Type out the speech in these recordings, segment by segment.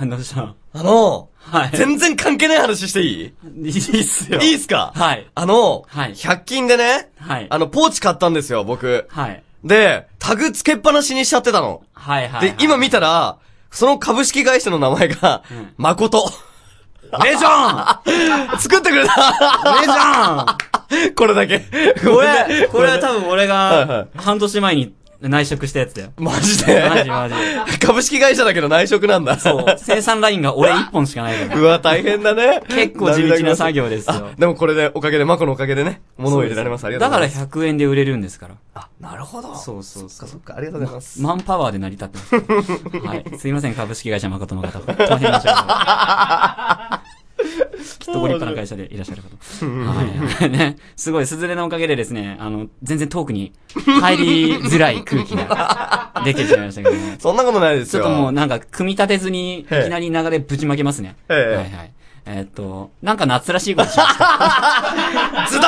どうしたはい。全然関係ない話していい？ いいっすよ。 いいっすか？ はい。 はい。100均でね、 はい。 ポーチ買ったんですよ、僕。 はい。 で、タグ付けっぱなしにしちゃってたの。 はいはい。 で、今見たら、その株式会社の名前が、誠。 俺じゃん作ってくれた俺じゃんこれだけ。 これは多分俺が、半年前に内職したやつだよ。 マジでマジ。 株式会社だけど内職なんだ。 そう。生産ラインが俺一本しかないから。 うわ、大変だね。 結構地道な作業ですよ。 でもこれで、マコのおかげでね、物を入れられます。ありがとうございます。 だから100円で売れるんですから。 あ、なるほど。 そう。 そっか、ありがとうございます。 マンパワーで成り立ってます。はい。すいません、株式会社誠の方。大変申し訳ない。きっとご立派な会社でいらっしゃる方。はい。ね。すごい、すずれのおかげでですね、全然遠くに入りづらい空気ができてしまいましたけどね。 そんなことないですよ。 ちょっともうなんか、組み立てずに、いきなり流れぶちまけますね。はいはい。なんか夏らしいことしました。 ズド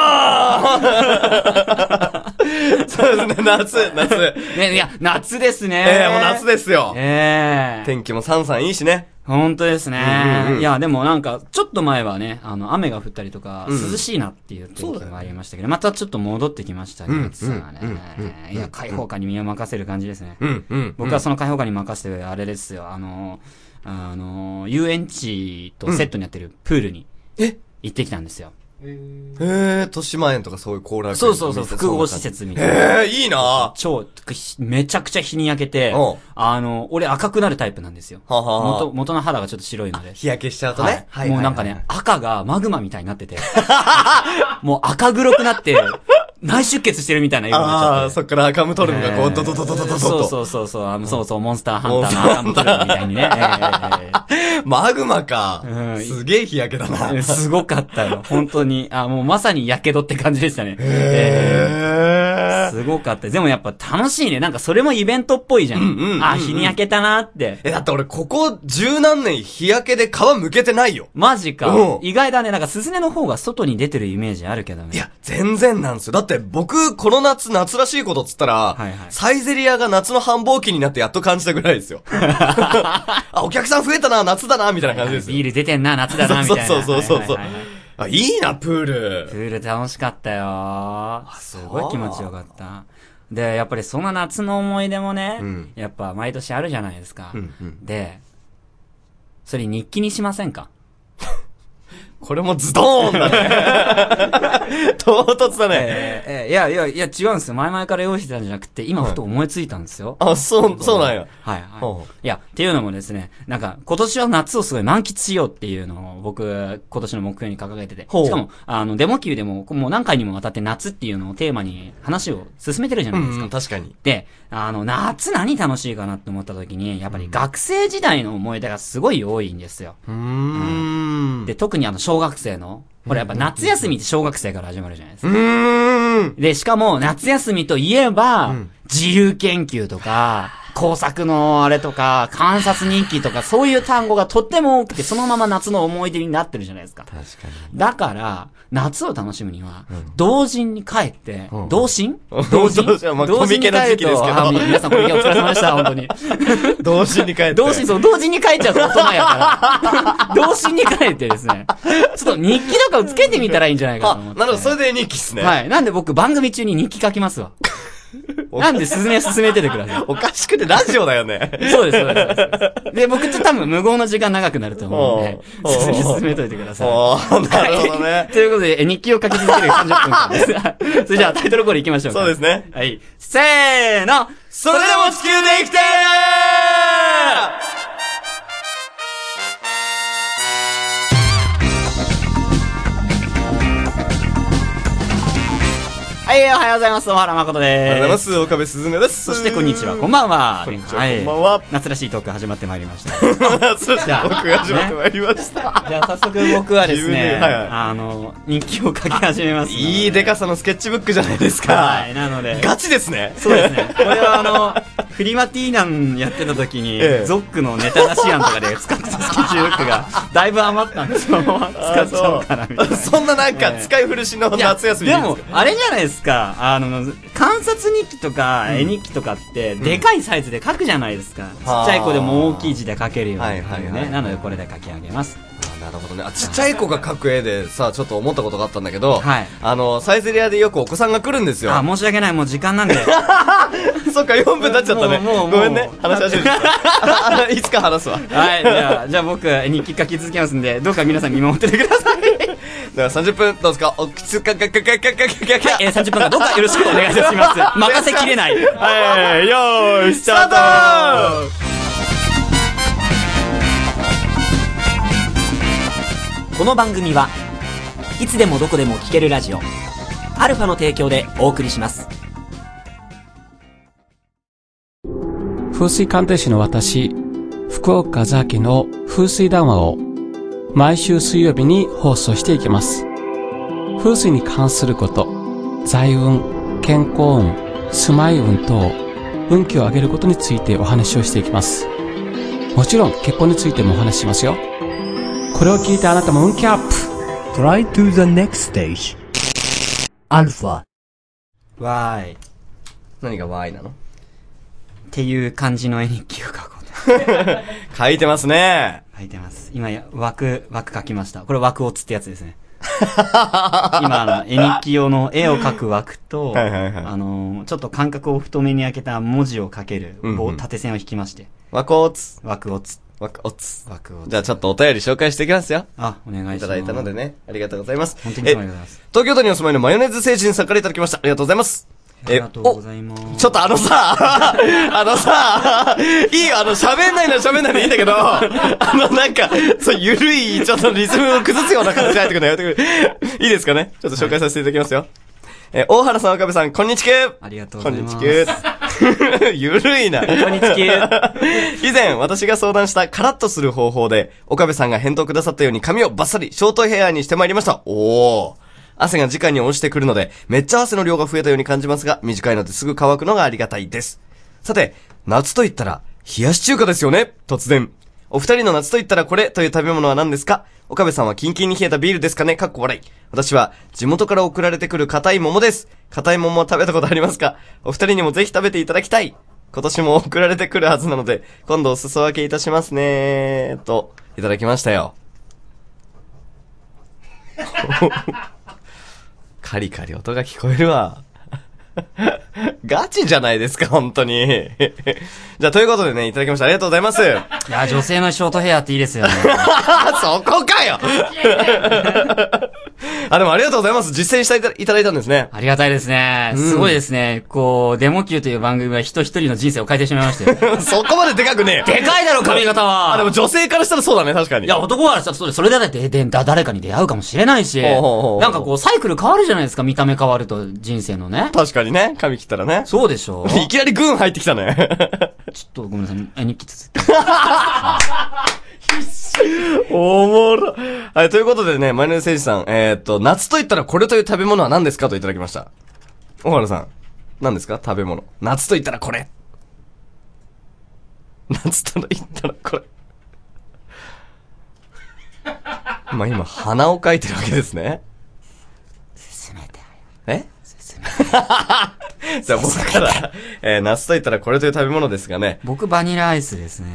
ーンそうですね、夏。 ね、いや、夏ですね。 もう夏ですよ。 天気もさんいいしね。 本当ですね。いや、でもなんか、ちょっと前はね、雨が降ったりとか、涼しいなっていう天気もありましたけど、またちょっと戻ってきましたね、夏がね。いや、開放感に身を任せる感じですね。僕はその開放感に任せて、あれですよ、遊園地とセットにやってるプールに、行ってきたんですよ。 豊島園とかそういうコーラそう、複合施設みたいな。 いいなめちゃくちゃ日に焼けて、俺赤くなるタイプなんですよ。元の肌がちょっと白いので。 日焼けしちゃうとね。 もうなんかね、赤がマグマみたいになってて、もう赤黒くなって、内出血してるみたいな色になっちゃって。 そっから赤ムトルムがこう、ドドドドドドドと。 そう、モンスターハンターの赤ムトルムみたいにね。 マグマか。すげえ日焼けだな。 すごかったよ。本当に。もうまさに火傷って感じでしたね。すごかった。でもやっぱ楽しいね。なんかそれもイベントっぽいじゃん。日に焼けたなって。 だって俺ここ十何年日焼けで皮むけてないよ。 マジか。意外だね。なんかスズネの方が外に出てるイメージあるけどね。 いや、全然なんですよ。だって僕、この夏らしいことっつったら、サイゼリヤが夏の繁忙期になってやっと感じたぐらいですよ。お客さん増えたな、夏だな、みたいな感じです。 ビール出てんな、夏だな、みたいな。 そう。いいな、プール。 プール楽しかったよ。すごい気持ちよかった。で、やっぱりその夏の思い出もね、やっぱ毎年あるじゃないですか。で、それ日記にしませんか？ これもズドーンだね。唐突だね。 いや、違うんですよ。前々から用意してたんじゃなくて、今ふと思いついたんですよ。 そうなんや。 はい。いや、っていうのもですね、なんか、今年は夏をすごい満喫しようっていうのを僕、今年の目標に掲げてて。しかも、デモ級でも、もう何回にもわたって夏っていうのをテーマに話を進めてるじゃないですか。 確かに。 で、夏何楽しいかなって思った時に、やっぱり学生時代の思い出がすごい多いんですよ。で、特に小学生の、これやっぱ夏休みって小学生から始まるじゃないですか。で、しかも夏休みといえば、自由研究とか、工作のあれとか、観察日記とか、そういう単語がとっても多くて、そのまま夏の思い出になってるじゃないですか。 確かに。 だから、夏を楽しむには、同人に帰って、同人コミケの時期ですけど。 皆さんコミケお疲れ様でした、本当に。 同人に帰って。 同人に帰っちゃうと大人やから。同人に帰ってですね。ちょっと日記とかをつけてみたらいいんじゃないかと思って。 なるほど、それで日記っすね。 はい。なんで僕番組中に日記書きますわ。なんで進めててください。 おかしくてラジオだよね。 そうです。で、僕って多分無言の時間長くなると思うんで、進めといてください。 なるほどね。 ということで、日記を書き続ける30分間です。それじゃあタイトルコール行きましょうか。 そうですね。 はい。せーの、 それでも地球で生きてはい、おはようございます。小原誠です。 おはようございます。岡部すずねです。 そしてこんにちは、こんばんは。 こんにちは、こんばんは。 夏らしいトーク始まってまいりました。 夏らしいトーク始まってまいりました。 じゃあ早速僕はですね、日記を書き始めます。 いいデカさのスケッチブックじゃないですか。 はい、なので。 ガチですね。 そうですね。これはフリマティーナンやってた時に、ゾックのネタ出し案とかで使ってたスケッチブックが、だいぶ余ったんで、そのまま使っちゃおうかな、みたいな。 そんななんか、使い古しの夏休みでも、あれじゃないですか、観察日記とか、絵日記とかって、でかいサイズで書くじゃないですか。ちっちゃい子でも大きい字で書けるようにね。なので、これで書き上げます。 なるほどね。ちっちゃい子が描く絵でさ、ちょっと思ったことがあったんだけど、サイゼリヤでよくお子さんが来るんですよ。 申し訳ない、もう時間なんで。 そっか、4分経っちゃったね。ごめんね、話し始めて。いつか話すわ。 はい、じゃあ僕、日記書き続けますんで、どうか皆さん見守っててください。 では30分、どうですかおきつかかかかかかかか。 30分間どうかよろしくお願いいたします。任せきれない。 はい、よーい、スタート。 この番組はいつでもどこでも聴けるラジオアルファの提供でお送りします。 風水鑑定士の私、福岡ザキの風水談話を毎週水曜日に放送していきます。風水に関すること、財運、健康運、住まい運等、運気を上げることについてお話をしていきます。もちろん結婚についてもお話ししますよ。これを聞いてあなたも運気アップ。 Try to the next stage. アルファ。 わーい。 何がわーいなのっていう感じの絵日記を書こうと。 書いてますね。 書いてます。今、枠書きました。これ枠をつってやつですね。今、絵日記用の絵を描く枠と、ちょっと間隔を太めに開けた文字を書ける縦線を引きまして。 枠をつ。じゃあちょっとお便り紹介していきますよ。 お願いします。 いただいたのでね。ありがとうございます。 本当にありがとうございます。 東京都にお住まいのマヨネーズ星人さんからいただきました。ありがとうございます。 ありがとうございます。 ちょっといいよ、喋んないのでいいんだけど、なんか、ゆるい、ちょっとリズムを崩すような形で入ってくるのやめてくれ。いいですかねちょっと紹介させていただきますよ。大原さん、岡部さん、こんにちは。 ありがとうございます。 こんにちは。ゆるいな。 こんにちは。 以前、私が相談したカラッとする方法で、岡部さんが返答くださったように髪をバッサリ、ショートヘアにしてまいりました。汗が直に落ちてくるので、めっちゃ汗の量が増えたように感じますが、短いのですぐ乾くのがありがたいです。さて、夏と言ったら、冷やし中華ですよね突然。お二人の夏と言ったらこれという食べ物は何ですか？岡部さんはキンキンに冷えたビールですかね？かっこ笑い。私は地元から送られてくる硬い桃です。硬い桃は食べたことありますか？お二人にもぜひ食べていただきたい。今年も送られてくるはずなので、今度お裾分けいたしますねと、いただきましたよ。カリカリ音が聞こえるわ。ガチじゃないですか、本当に。じゃあ、ということでね、いただきました。ありがとうございます。いや、女性のショートヘアっていいですよね。 そこかよでもありがとうございます。実践していただいたんですね。 ありがたいですね。すごいですね。デモ級という番組は人一人の人生を変えてしまいましたよ。 そこまででかくねえ。 でかいだろ、髪型は。 でも女性からしたらそうだね、確かに。 いや、男からしたらそれだって誰かに出会うかもしれないし、なんかサイクル変わるじゃないですか、見た目変わると人生のね。 確かにね、髪切ったらね。 そうでしょ。 いきなり軍入ってきたね。 ちょっとごめんなさい、日記つつ。 おもろ。はい、ということでね、マヨネーズ星人さん、夏と言ったらこれという食べ物は何ですかといただきました。小原さん、何ですか食べ物。夏と言ったらこれ。夏と言ったらこれ。まあ今、鼻を描いてるわけですね。 進めて。 じゃあ僕から、夏と言ったらこれという食べ物ですがね。 僕バニラアイスですね。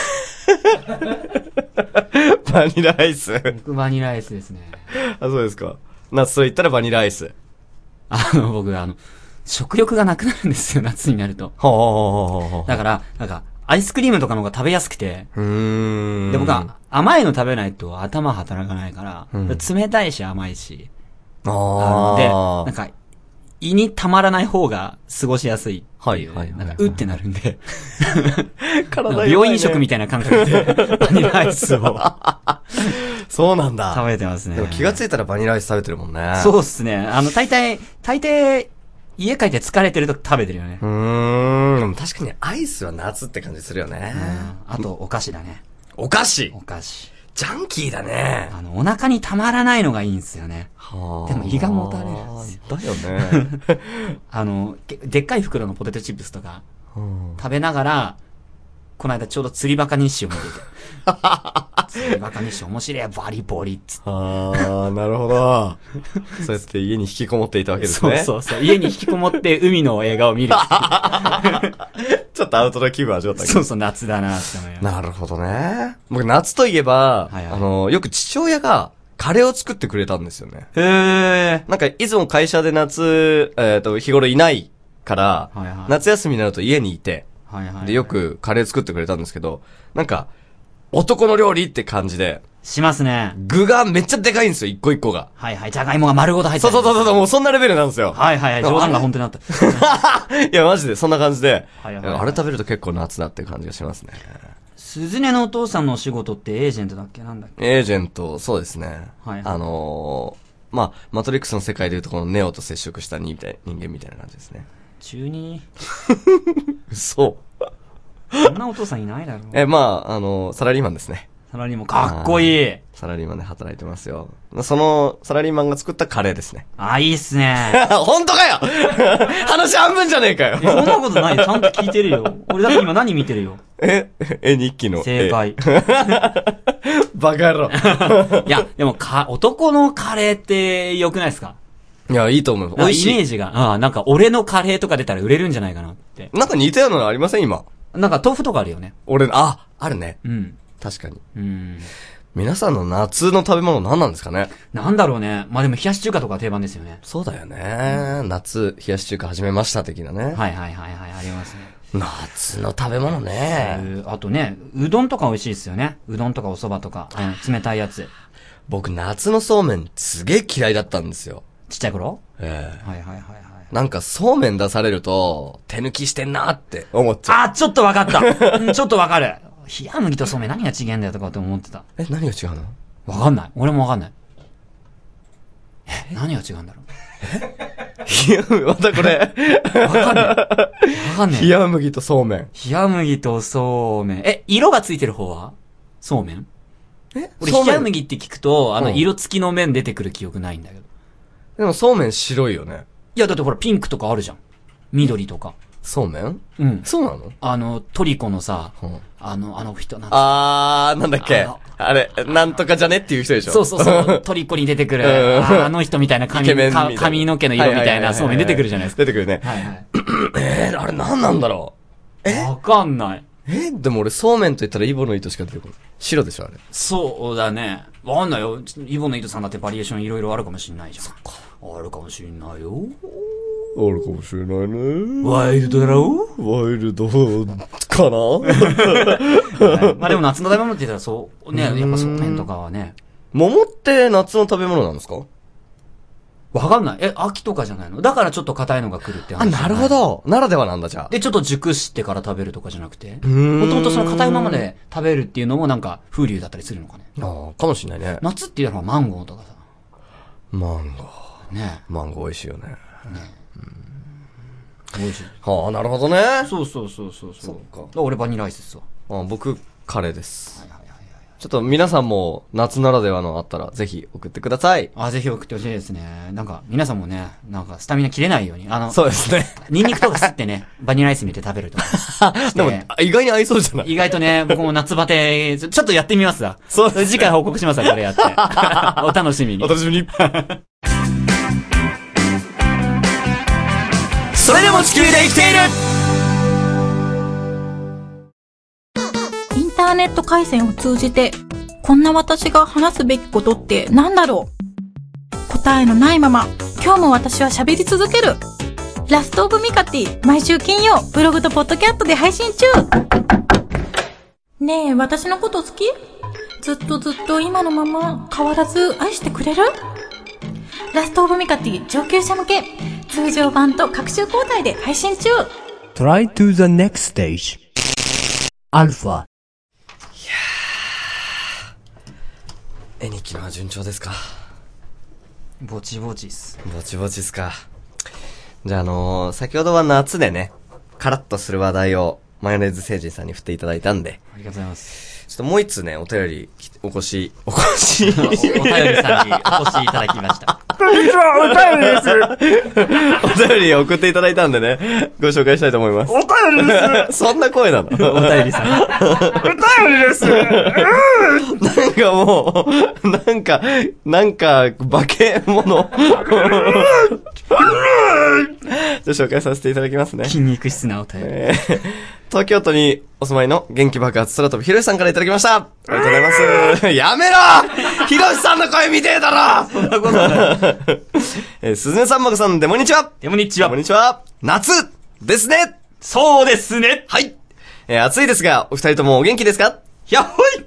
バニラアイス。 僕バニラアイスですね。 そうですか。夏と言ったらバニラアイス。 僕食欲がなくなるんですよ、夏になると。だから、なんか、アイスクリームとかの方が食べやすくて。で、僕は甘いの食べないと頭働かないから、冷たいし甘いし。で、なんか、胃にたまらない方が過ごしやすい。なんか、うってなるんで。病院食みたいな感覚で、バニラアイスを。 そうなんだ。 食べてますね。 でも気がついたらバニラアイス食べてるもんね。 そうっすね。大抵、家帰って疲れてると食べてるよね。 でも確かにアイスは夏って感じするよね。 あと、お菓子だね。 お菓子ジャンキーだね。 お腹にたまらないのがいいんですよね。でも胃がもたれるんですよ。 だよね。 でっかい袋のポテトチップスとか、 食べながら、この間ちょうど釣りバカ日誌を見てて。釣りバカ日誌面白いバリボリっつって。 あー、なるほど。そうやって家に引きこもっていたわけですね。 そう。家に引きこもって海の映画を見る。 ちょっとアウトドア気分味わったけど。 そう、夏だなって思います。 なるほどね。僕夏といえば、よく父親がカレーを作ってくれたんですよね。 へー。 なんかいつも会社で夏、日頃いないから、夏休みになると家にいて、で、よくカレー作ってくれたんですけど、なんか、男の料理って感じで。 しますね。 具がめっちゃでかいんですよ、一個一個が。 じゃがいもが丸ごと入ってる。 そう、もうそんなレベルなんですよ。 冗談が本当になった。 いや、マジで、そんな感じで。 あれ食べると結構夏だっていう感じがしますね。 鈴音のお父さんのお仕事ってエージェントだっけなんだっけ？ エージェント、そうですね。マトリックスの世界でいうとこのネオと接触した人間みたいな感じですね。 中二嘘。 そんなお父さんいないだろ。 サラリーマンですね。 サラリーマンかっこいい。 サラリーマンで働いてますよ。そのサラリーマンが作ったカレーですね。 いいっすね。 本当かよ話半分じゃねえかよ。 そんなことないよ。ちゃんと聞いてるよ。俺だって今何見てるよ。 日記の。 正解。 バカ野郎。 いや、でも男のカレーって良くないですか？ いや、いいと思う。美味しい。 イメージが、なんか俺のカレーとか出たら売れるんじゃないかなって。 なんか似たようなのありません今。 なんか豆腐とかあるよね。 あるね。 うん。 確かに。皆さんの夏の食べ物何なんですかね？ なんだろうね。でも冷やし中華とか定番ですよね。 そうだよね。夏、冷やし中華始めました的なね。 ありますね。 夏の食べ物ね。 あとね、うどんとか美味しいですよね。うどんとかお蕎麦とか、冷たいやつ。 僕夏のそうめんすげえ嫌いだったんですよ。 ちっちゃい頃？ なんかそうめん出されると、手抜きしてんなって思っちゃう。 ちょっとわかった。ちょっとわかる。冷や麦とそうめん何が違えんだよとかって思ってた。 何が違うの？ わかんない。俺もわかんない。何が違うんだろう。 またこれ。 わかんねえ。 冷や麦とそうめん。 冷や麦とそうめん。色がついてる方はそうめん？俺冷や麦って聞くと、色付きの麺出てくる記憶ないんだけど。 でもそうめん白いよね。 いや、だってほらピンクとかあるじゃん。緑とか。 そうめん？ うん。 そうなの？トリコのさ、人なんだっけ？あれ、なんとかじゃねっていう人でしょ？ そう。トリコに出てくる、あの人みたいな髪の毛の色みたいなそうめん出てくるじゃないですか。 出てくるね。あれ何なんだろう？ わかんない。 でも俺そうめんと言ったらイボの糸しか出てこない。白でしょあれ。 そうだね。わかんないよ。イボの糸さんだってバリエーションいろいろあるかもしんないじゃん。そっか。あるかもしんないよ。 あるかもしれないね。 ワイルドだろ？ ワイルドかなでも夏の食べ物って言ったらそうね、やっぱそうめんとかはね。 桃って夏の食べ物なんですか？ わかんない。秋とかじゃないの？だからちょっと硬いのが来るって話。 なるほど。ならではなんだじゃあ。 で、ちょっと熟してから食べるとかじゃなくて。もともとその硬いままで食べるっていうのもなんか風流だったりするのかね。 かもしれないね。 夏っていうのはマンゴーとかさ。 マンゴー。 ね。 マンゴー美味しいよね。 美味しい。 なるほどね。 そう。 そっか。 俺バニラアイスですわ。 僕、カレーです。ちょっと皆さんも夏ならではのあったらぜひ送ってください。 ぜひ送ってほしいですね。なんか皆さんもね、なんかスタミナ切れないように。 そうですね。 ニンニクとか吸ってね、バニラアイス見て食べるとか。 でも、意外に合いそうじゃない？ 意外とね、僕も夏バテ、ちょっとやってみますわ。 そう。 次回報告しますわ、これやって。お楽しみに。 お楽しみに。 それでも地球で生きている！ インターネット回線を通じて、こんな私が話すべきことって何だろう？答えのないまま、今日も私は喋り続ける。ラストオブミカティ、毎週金曜、ブログとポッドキャストで配信中。ねえ、私のこと好き？ずっと今のまま変わらず愛してくれる？ラストオブミカティ上級者向け、通常版と各種交代で配信中。 Try to the next stage. アルファ。 絵日記のは順調ですか？ ぼちぼちっす。 ぼちぼちっすか。じゃあ先ほどは夏でね、カラッとする話題をマヨネーズ星人さんに振っていただいたんで。 ありがとうございます。 ちょっともう一通ね、お便り、お便りさんにお越しいただきました。 こんにちは、お便りです。 お便り送っていただいたんでね、ご紹介したいと思います。 お便りです。 そんな声なの？ お便りさん。 お便りです。 なんかもう、なんか、化け物。じゃあ紹介させていただきますね。 筋肉質なお便り。 東京都にお住まいの元気爆発空飛びひろしさんからいただきました。ありがとうございます。やめろひろしさんの声見てえだろそんなことない。すずねさんまこさん、でもにちは。 でもにちは。 こんにちは。夏ですね。 そうですね。 はい。暑いですが、お二人ともお元気ですか？ やっほい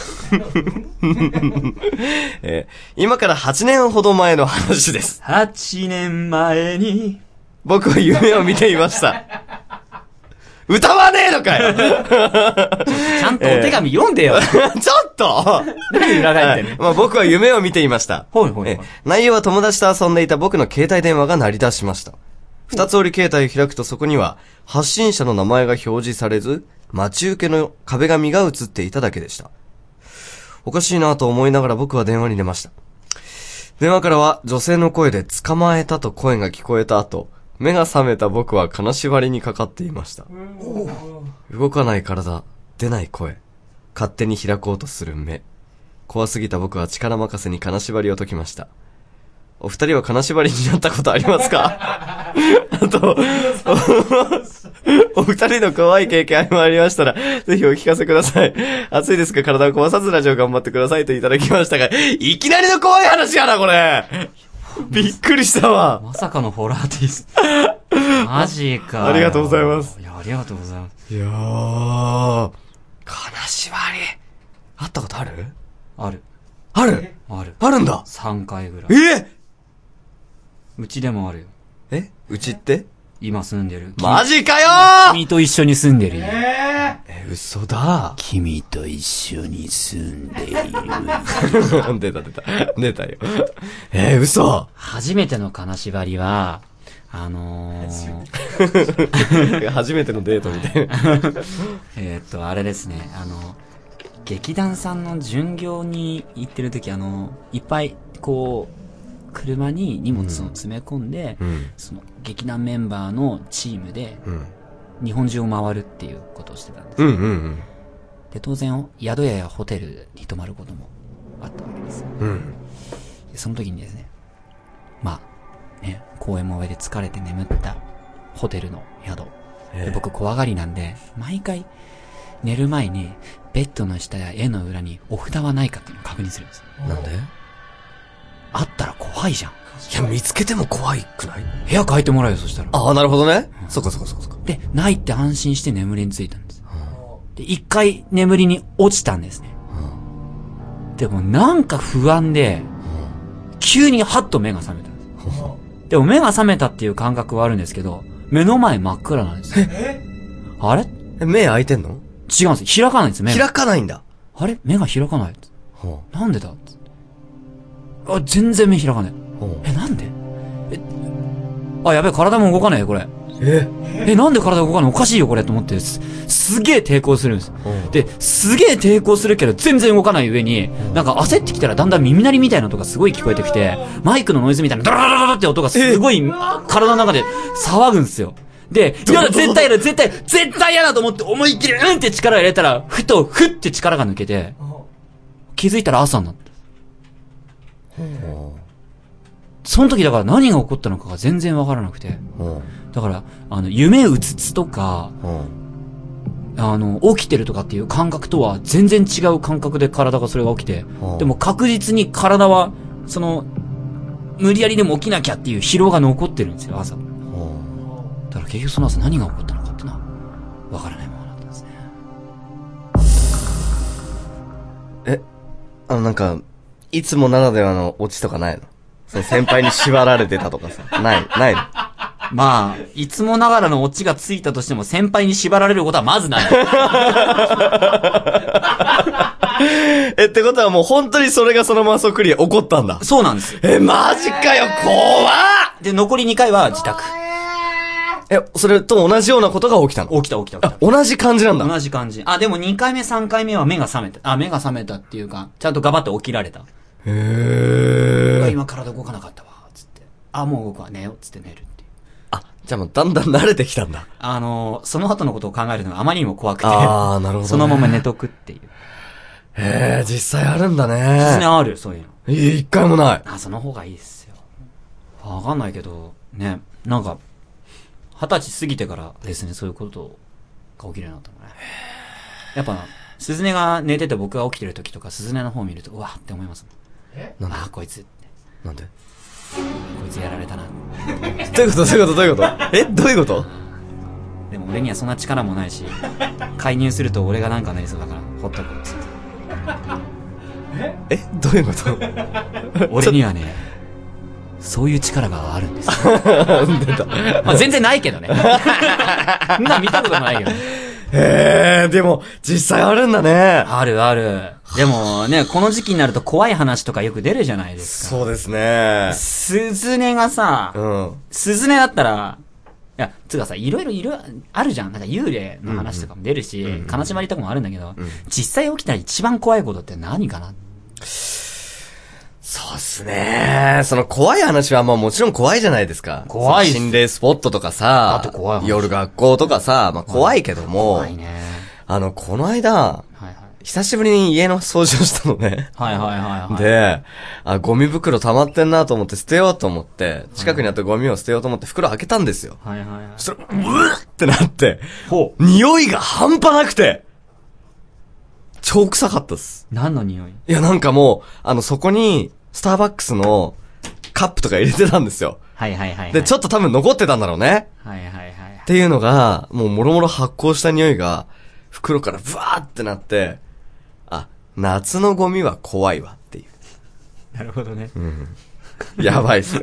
今から8年ほど前の話です。 8年前に僕は夢を見ていました。歌わねえのかよちゃんとお手紙読んでよ。 ちょっと何裏返ってんの、 まあ僕は夢を見ていました。 ほいほいほい。 内容は友達と遊んでいた僕の携帯電話が鳴り出しました。二つ折り携帯を開くとそこには発信者の名前が表示されず、待ち受けの壁紙が映っていただけでした。おかしいなと思いながら僕は電話に出ました。電話からは女性の声で捕まえたと声が聞こえた後、目が覚めた僕は金縛りにかかっていました。動かない体、出ない声、勝手に開こうとする目。怖すぎた僕は力任せに金縛りを解きました。お二人は金縛りになったことありますか？あと、お二人の怖い経験ありましたら、ぜひお聞かせください。暑いですが体を壊さずラジオ頑張ってくださいといただきましたが、いきなりの怖い話やな、これ。びっくりしたわ。 まさかのホラーティス。マジか。 ありがとうございます。 いや、ありがとうございます。 いやー、金縛り。会ったことある？ ある。 ある？ ある。 あるんだ。 3回ぐらい。うちでもあるよ。 うちって？ 今住んでる。 マジかよー！ 君と一緒に住んでるよ。 嘘だ。 君と一緒に住んでいる。 出たよ。嘘。 初めての金縛りは、 初めてのデートみたいな。 あれですね、劇団さんの巡業に行ってる時、いっぱい、こう、車に荷物を詰め込んで、その劇団メンバーのチームで、日本中を回るっていうことをしてたんです。で、当然、宿屋やホテルに泊まることもあったわけです。でその時にですね、まあ、ね、公園も上で疲れて眠ったホテルの宿。で僕怖がりなんで、毎回寝る前にベッドの下や絵の裏にお札はないかっていうのを確認するんです。 なんで？ あったら怖いじゃん。 いや、見つけても怖いくない？ 部屋変えてもらうよ、そしたら。 ああ、なるほどね。そっか。 で、ないって安心して眠りについたんです。で、一回眠りに落ちたんですね。でもなんか不安で、急にハッと目が覚めたんです。でも目が覚めたっていう感覚はあるんですけど、目の前真っ暗なんですよ。あれ？ 目開いてんの？ 違うんです。開かないんです、目が。 開かないんだ。 あれ？目が開かない。なんでだ？あ、全然目開かない。なんで？やべえ、体も動かないよ、これ。なんで体動かない？おかしいよ、これ、と思って、すげえ抵抗するんです。で、すげえ抵抗するけど、全然動かない上に、なんか焦ってきたらだんだん耳鳴りみたいな音がすごい聞こえてきて、マイクのノイズみたいな、ドラドラドラって音がすごい、体の中で騒ぐんですよ。で、いやだ、絶対嫌だと思って思いっきり、って力入れたら、ふって力が抜けて、気づいたら朝になった。その時だから何が起こったのかが全然わからなくて。だから、夢うつつとか、起きてるとかっていう感覚とは全然違う感覚で体がそれが起きて、でも確実に体は、無理やりでも起きなきゃっていう疲労が残ってるんですよ、朝。だから結局その朝何が起こったのかってのは、わからないものだったんですね。 なんか、いつもならではのオチとかないの？その先輩に縛られてたとかさ。ないの？ まあ、いつもながらのオチがついたとしても先輩に縛られることはまずない。 ってことはもう本当にそれがそのままそっくり起こったんだ。 そうなんです。 マジかよ、怖っ！ で、残り2回は自宅。 それと同じようなことが起きたの？ 起きた。 同じ感じなんだ。 同じ感じ。でも2回目3回目は目が覚めた。目が覚めたっていうか、ちゃんとガバッと起きられた。今体動かなかったわ、つって。もう僕は寝よう、つって寝るっていう。 じゃあもうだんだん慣れてきたんだ。 その後のことを考えるのがあまりにも怖くて。 なるほど、ね。 そのまま寝とくっていう。 実際あるんだね。 実際ある、そういうの。 一回もない。 その方がいいですよ。わかんないけど、ね、なんか、20歳過ぎてからですね、そういうことが起きるようになったのね。やっぱ、スズネが寝てて僕が起きてる時とか、スズネの方を見ると、うわって思いますもん。こいつって。 なんで？ こいつやられたな。 どういうことどういうことでも俺にはそんな力もないし、介入すると俺がなんかなりそうだから、ほっとこうっつって。 どういうこと俺にはね、そういう力があるんですよ。 出た。 全然ないけどね。そんな見たことないけど。 でも、実際あるんだね。 ある。でもね、この時期になると怖い話とかよく出るじゃないですか。 そうですね。 スズネがさ、スズネだったら、つうかさ、いろいろあるじゃん。なんか幽霊の話とかも出るし、金縛りとかもあるんだけど、実際起きたら一番怖いことって何かな？ そうっすね。その怖い話はもちろん怖いじゃないですか。 怖い。 心霊スポットとかさ、夜学校とかさ、怖いけども、 怖いね。 この間、久しぶりに家の掃除をしたのね。で、ゴミ袋溜まってんなと思って捨てようと思って、近くにあったゴミを捨てようと思って袋開けたんですよ。そしたら、うってなって、匂いが半端なくて、超臭かったっす。 何の匂い？ いやなんかもう、そこに、スターバックスのカップとか入れてたんですよ。で、ちょっと多分残ってたんだろうね。っていうのが、もうもろもろ発酵した匂いが、袋からブワーってなって、夏のゴミは怖いわっていう。 なるほどね。 やばいっすよ。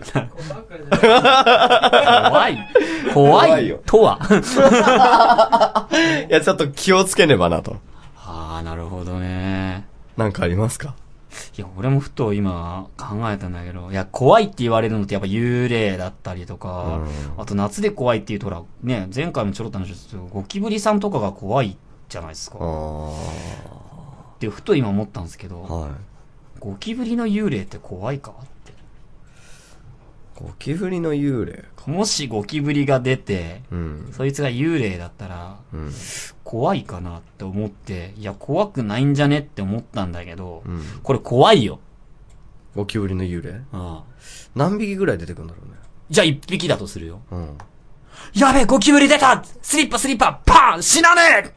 怖いよ。とは。 いや、ちょっと気をつけねばなと。 なるほどね。 なんかありますか？ いや、俺もふと今考えたんだけど、いや、怖いって言われるのってやっぱ幽霊だったりとか、あと夏で怖いって言うとほら、ね、前回もちょろっと話したけど、ゴキブリさんとかが怖いじゃないですか。ってふと今思ったんですけど、ゴキブリの幽霊って怖いかって。 ゴキブリの幽霊か。 もしゴキブリが出て、そいつが幽霊だったら、怖いかなって思って、いや、怖くないんじゃねって思ったんだけど、これ怖いよ。 ゴキブリの幽霊？何匹ぐらい出てくるんだろうね。 じゃあ1匹だとするよ。やべえ、ゴキブリ出た！スリッパパーン！死なねえ！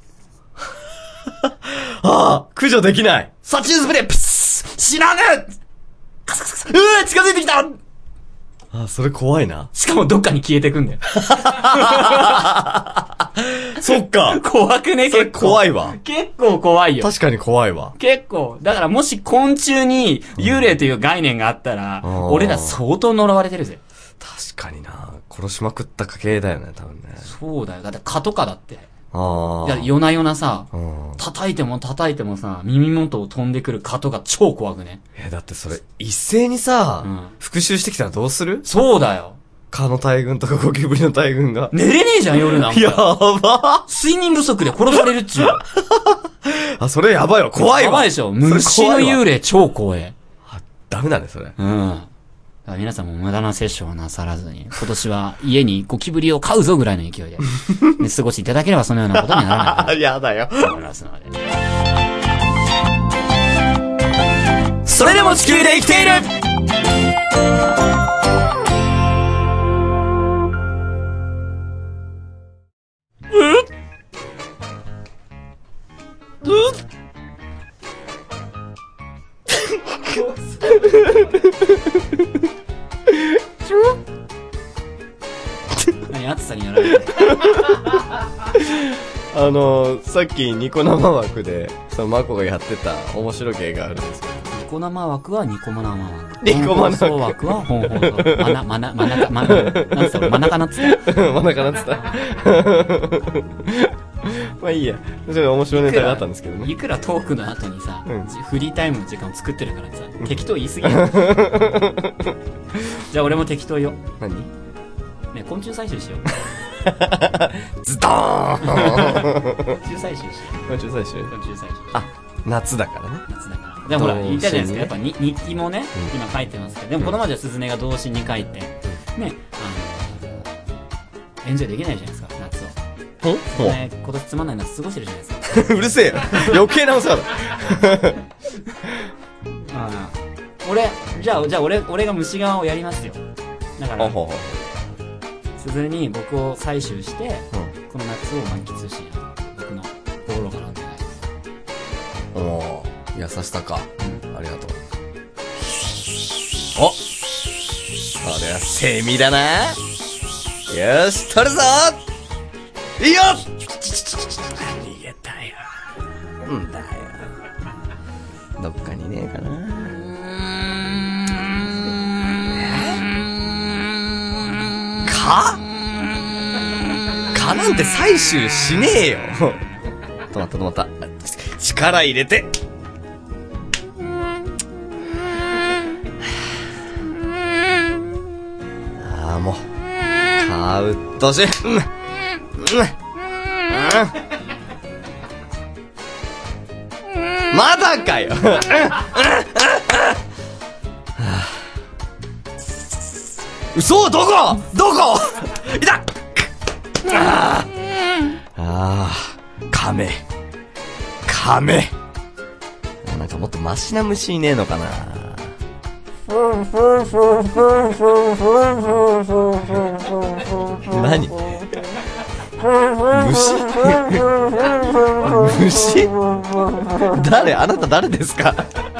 駆除できない！ 殺虫スプレープス！死なねえ！カサカサカサ！近づいてきた！ それ怖いな。 しかもどっかに消えてくんだよ。 そっか。 怖くね？結構。 それ怖いわ。 結構怖いよ。 確かに怖いわ。 結構。だからもし昆虫に幽霊という概念があったら、俺ら相当呪われてるぜ。 確かにな。殺しまくった家系だよね、多分ね。 そうだよ。だって蚊とかだって。いや、夜な夜なさ、叩いてもさ、耳元を飛んでくる蚊とか超怖くね。 だってそれ、一斉にさ、復讐してきたらどうする？ そうだよ。 蚊の大群とかゴキブリの大群が。 寝れねえじゃん、夜なんか。 やば。 睡眠不足で殺されるっちゅう。 それやばいわ、怖いわ。 やばいでしょ。虫の幽霊超怖え。 ダメだね、それ。 皆さんも無駄な殺生をなさらずに、今年は家にゴキブリを飼うぞぐらいの勢いで、過ごしていただければそのようなことにならない。 やだよ。 思いますので。それでも地球で生きている！何暑さにやられてさっきニコ生枠で、そのマコがやってた面白い芸があるんですよ。 ニコ生枠はニコ生枠。 ニコ生枠。放送枠は本放送。真中なっつった。 真中なっつった。まあいいや。それ面白いネタがあったんですけどね。 いくらトークの後にさ、フリータイムの時間を作ってるからさ、適当言いすぎる。じゃあ俺も適当よ。 何？ ね、昆虫採集しよう。 ズドーン昆虫採集しよ昆虫採集う。昆虫採集。 あ、夏だからね。 夏だから。でもほら、言ったじゃないですか。やっぱ日記もね、 うん今書いてますけど、でもこのまでは鈴音が童心に書いて、ね、エンジョイできないじゃないですか、夏を。ね、今年つまんない夏過ごしてるじゃないですか。 うるせえよ。余計なお世話だ。 じゃあ俺が虫側をやりますよ。だから、 ほ鈴に僕を採集して、この夏を満喫している。僕の心からなんじゃないですか。 おー、優しさか。ありがとう。お、これはセミだな。よし、取るぞ。いいよ。逃げたよ。んだよ。どっかにねえかな。蚊なんて採集しねえよ。止まった。力入れて。ああ、もう。蚊うっとしい。まだかよ。嘘、どこいた。亀。なんかもっとマシな虫いねえのかな。何？虫？誰？あなた誰ですか？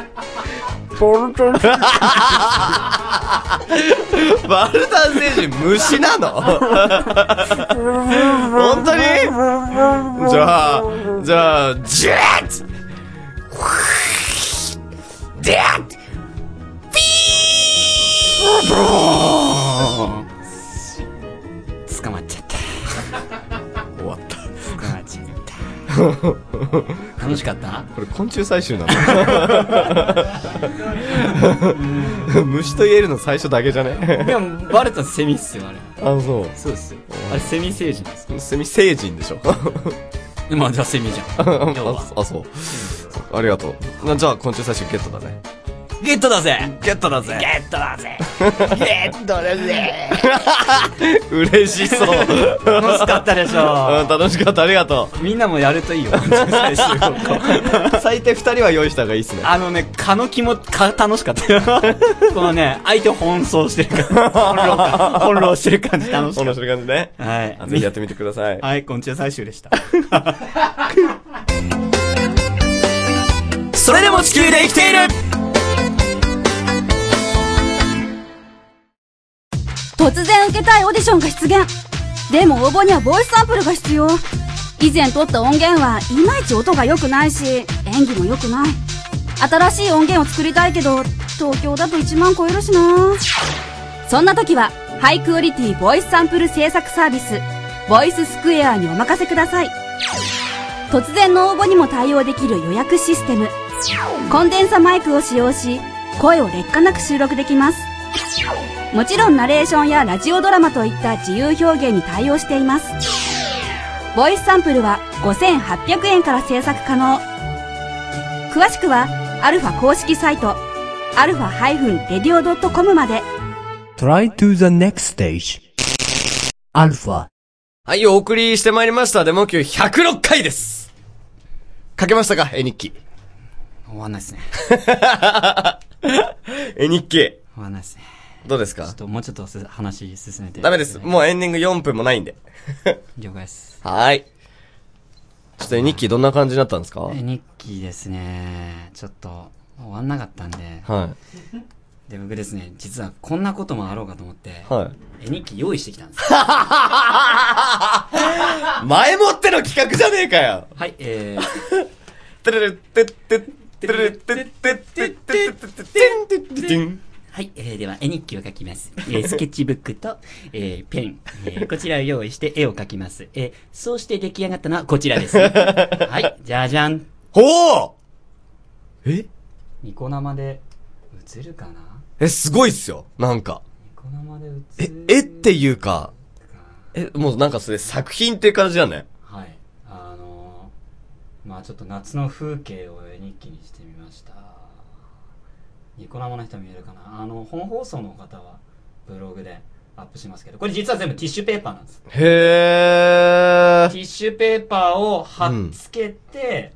バルタン星人虫なの？本当に？じゃあジャーッでやっピー捕まっちゃった。 終わった。 捕まっちゃった。楽しかった？ これ昆虫採集なの？虫と言えるの最初だけじゃね？ でもバレたセミっすよ、あれ。 あ、そう。 そうですよ。あれセミ星人ですか？ セミ星人でしょ。 まあじゃあセミじゃん。 あ、そう。ありがとう。じゃあ昆虫採集ゲットだね。 ゲットだぜ。 ゲットだぜ。 ゲットだぜ。ゲットだぜ。 嬉しそう。 楽しかったでしょ。 楽しかった。ありがとみんなもやるといいよ。 最低2人は用意した方がいいっすね。 蚊の気も楽しかったよ。このね、相手を翻弄してる感じ。翻弄してる感じ楽しかった。 翻弄してる感じね。 はい。 ぜひやってみてください。 はい、昆虫採集でした。それでも地球で生きている。 突然受けたいオーディションが出現。でも応募にはボイスサンプルが必要。以前撮った音源はいまいち音が良くないし、演技も良くない。新しい音源を作りたいけど、東京だと1万超えるしな。そんな時は、ハイクオリティボイスサンプル制作サービス、ボイススクエアにお任せください。突然の応募にも対応できる予約システム。コンデンサマイクを使用し、声を劣化なく収録できます。もちろんナレーションやラジオドラマといった自由表現に対応しています。ボイスサンプルは5800円から制作可能。詳しくはアルファ公式サイトalpha-radio.com まで。 Try to the next stage. アルファ。 はい、お送りしてまいりました。デモ級106回です。書けましたか？絵日記。 終わんないっすね。 絵日記。 終わんないっすね。 どうですか？ もうちょっと話進めて。 ダメです。もうエンディング4分もないんで。 了解です。 はい。ちょっと絵日記どんな感じになったんですか？ 絵日記ですね。ちょっと終わんなかったんで。 はい。 で、僕ですね、実はこんなこともあろうかと思って、 はい。 絵日記用意してきたんです。 前もっての企画じゃねえかよ。 はい、 てるるってってってるるってってってってってってん。 はい、では絵日記を書きます。スケッチブックと、ペン、こちらを用意して絵を描きます。そうして出来上がったのはこちらです。はい、じゃじゃん。 ほう！ ニコ生で映るかな？ すごいっすよ。なんか。 ニコ生で映る。 絵っていうか、 もうなんかそれ作品っていう感じだね。 はい。まあちょっと夏の風景を絵日記にしてみました。ニコ生の人見えるかな。本放送の方はブログでアップしますけど、これ実は全部ティッシュペーパーなんです。 へー。 ティッシュペーパーを貼っつけて、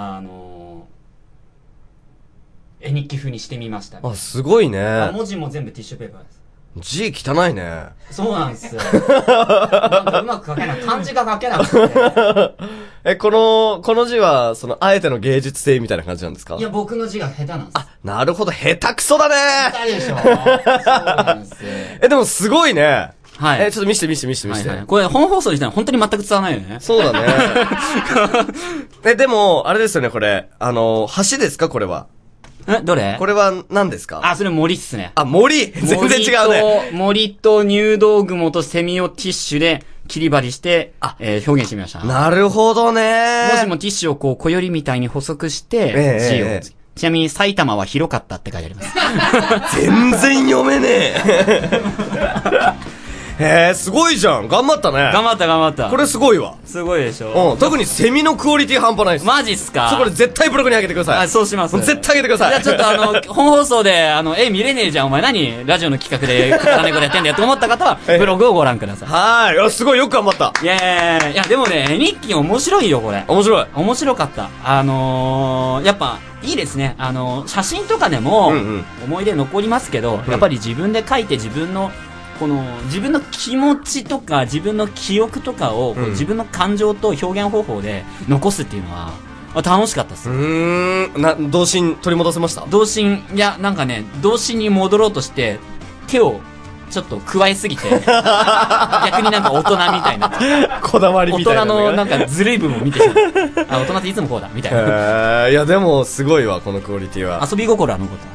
絵日記風にしてみました。 あ、すごいね。 文字も全部ティッシュペーパーです。 字汚いね。 そうなんですよ。なんかうまく書けない。漢字が書けなくて。 この字は、あえての芸術性みたいな感じなんですか？ いや、僕の字が下手なんです。 あ、なるほど、下手くそだね下手でしょ。そうなんですよ。 でもすごいね。 はい。 ちょっと見せて。はいはい、 これ本放送にしたら本当に全く伝わらないよね。 そうだね。でも、あれですよね、これ。橋ですか、これは。 どれ？ これは何ですか？ それ森っすね。 森全然違うね。 森と入道雲とセミをティッシュで切り張りして、表現してみました。 なるほどね。 もしもティッシュを小よりみたいに細くして、字を。ちなみに埼玉は広かったって書いてあります。 全然読めねえ。すごいじゃん。頑張ったね。 頑張った。 これすごいわ。 すごいでしょ。 特にセミのクオリティ半端ないです。 マジっすか？ これ絶対ブログに上げてください。 そうします。 絶対上げてください。 じゃあちょっと本放送で、見れねえじゃん、お前何ラジオの企画で金子でやってんだよと思った方は、ブログをご覧ください。 はい。すごい、よく頑張った。 いや、でもね、絵日記面白いよ、これ。 面白かった。やっぱ、いいですね。写真とかでも、思い出残りますけど、やっぱり自分で書いて自分の気持ちとか自分の記憶とかを、自分の感情と表現方法で残すっていうのは楽しかったです。 童心取り戻せました？ 童心に戻ろうとして手をちょっと加えすぎて逆になんか大人みたいなこだわりみたいな、 大人のなんかずるい部分を見てしまう。大人っていつもこうだみたいな。 いやでもすごいわ、このクオリティは。 遊び心は残ってます。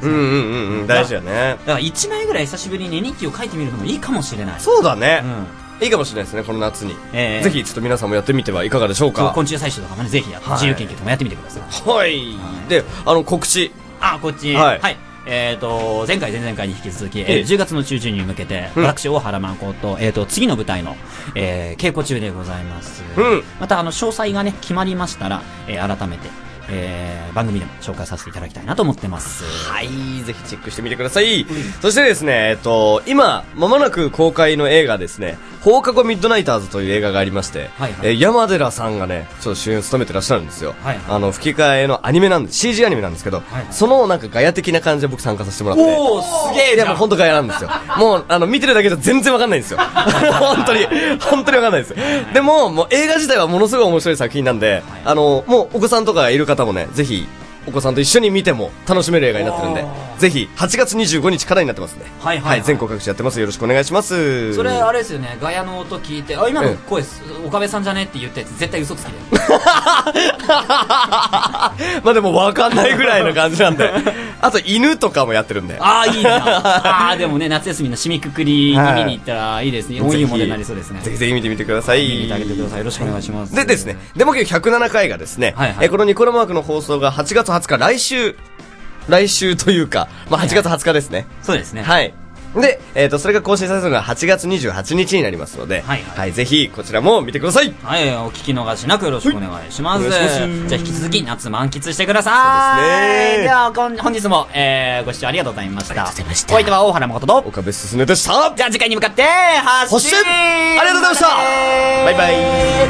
大事やね。 だから1枚ぐらい久しぶりに絵日記を書いてみるのもいいかもしれない。 そうだね。いいかもしれないですね、この夏に。ぜひちょっと皆さんもやってみてはいかがでしょうか。 昆虫採集とかもね、ぜひ自由研究とかもやってみてください。 はい。で、告知。 こっち。はい。前回前々回に引き続き、10月の中旬に向けて、私大原誠と、次の舞台の、稽古中でございます。また詳細がね決まりましたら、改めて番組でも紹介させていただきたいなと思ってます。 はい、ぜひチェックしてみてください。そしてですね、今まもなく公開の映画ですね、放課後ミッドナイターズという映画がありまして、山寺さんがねちょっと主演を務めてらっしゃるんですよ。吹き替えのアニメなんで CG アニメなんですけど、そのなんかガヤ的な感じで僕参加させてもらって。 おー、すげえ。 いやもう本当ガヤなんですよ。もう見てるだけじゃ全然わかんないんですよ。本当にわかんないです。でももう映画自体はものすごい面白い作品なんで、もうお子さんとかいる方もね、ぜひお子さんと一緒に見ても楽しめる映画になってるんで、ぜひ8月25日からになってますんで、全国各地やってます。よろしくお願いします。 それあれですよね、ガヤの音聞いて、今の声岡部さんじゃねって言ったやつ絶対嘘つきで。 まあでも分かんないぐらいの感じなんで。あと犬とかもやってるんで。 いいな。でもね、夏休みの締めくくりに見に行ったらいいですね。いいものになりそうですね。 ぜひぜひ見てみてください。 見てあげてください。よろしくお願いします。 でですね、デモ級107回がですね、このニコラマークの放送が8月20日、来週というか、8月20日ですね。 そうですね。 はい。で、それが更新されるのが8月28日になりますので、ぜひこちらも見てください。 はい、お聞き逃しなくよろしくお願いします。じゃあ引き続き夏満喫してください。そうですね。では本日も、ご視聴ありがとうございました。お相手は大原誠と岡部進でした。 じゃあ次回に向かって発進。 ありがとうございました。バイバイ。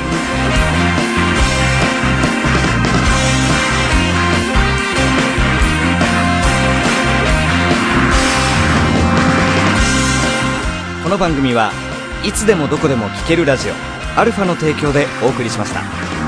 この番組はいつでもどこでも聴けるラジオアルファの提供でお送りしました。